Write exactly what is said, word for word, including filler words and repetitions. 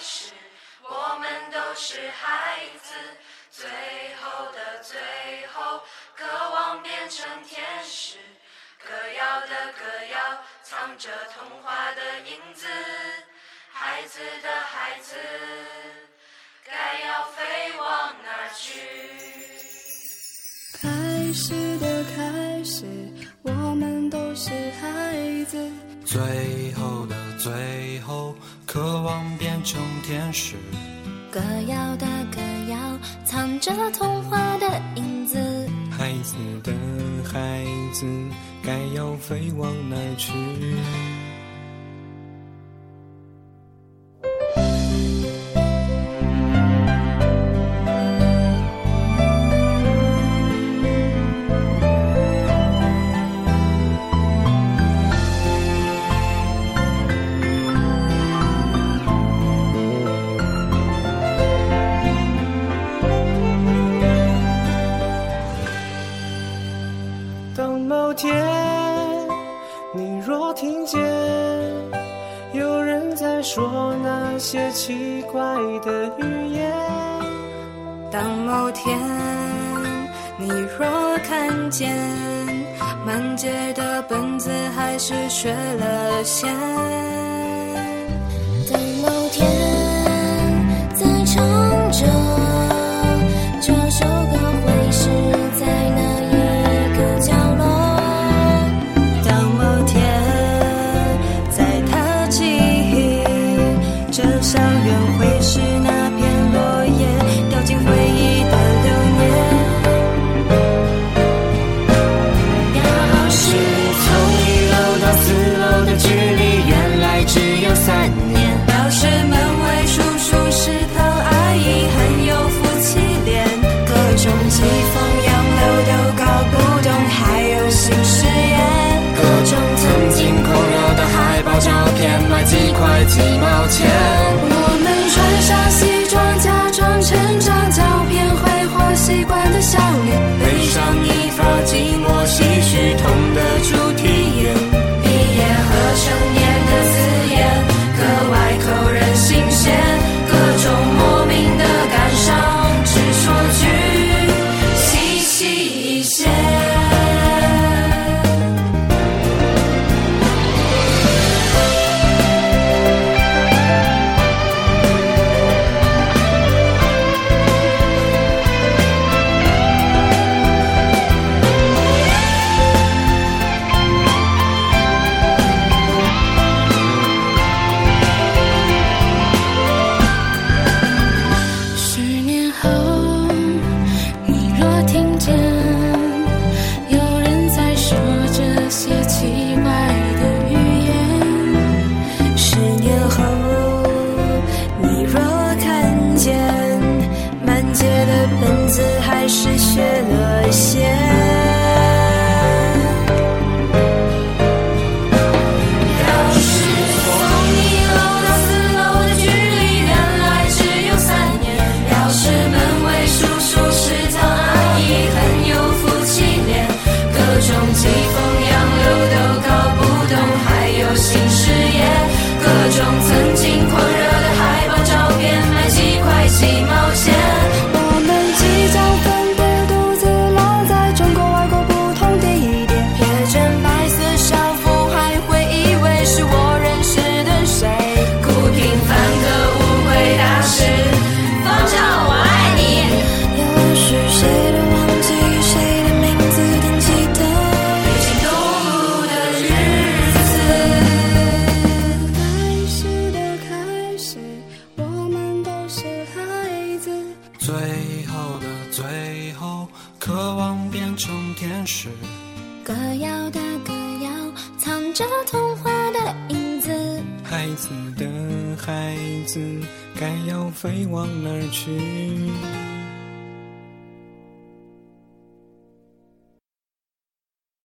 始，我们都是孩子，最后的最后，渴望变成天使。歌谣的歌谣，藏着童话的影子，孩子的孩子，该要飞往哪儿去？ 开始的开始，我们都是孩子， 最后的最后，渴望变成天使。 歌谣的歌谣，藏着童话的影子， 孩子的孩子，该要飞往哪儿去？当某天你若听见有人在说那些奇怪的语言， 当某天你若看见满街的本子还是学了线，当某天在唱着这首歌会是在哪一个角落，当某天在他记忆这校园会是那片落叶掉进回忆的流年， 要是从一楼到四楼的距离原来只有三年， 要是门卫叔叔是头阿姨很有夫妻脸，各种疾风洋流都搞不懂，还有新誓言， 各种曾经空有的海报照片卖几块几毛钱， 我们穿上西装假装成长，照片挥霍习惯的笑脸， 背上一发寂寞唏嘘痛的主题眼， 毕业和成年的字眼格外扣人心弦，各种莫名的感伤，只说句细细一些。 十年后你若听见有人在说这些奇怪的语言，十年后你若看见满街的本子还是学了线， 疾风洋流都搞不懂，还有新誓言，各种曾经狂热的海报照片卖几块几毛钱， 我们即将分别独自老在中国外国不同地点，瞥见白色校服还会以为是我认识的谁， 故平凡个误会大事，方丈我爱你， 也许谁都忘记谁的名字，但记得最后的最后，渴望变成天使。 歌谣的歌谣，藏着童话的影子， 孩子的孩子，该要飞往哪儿去？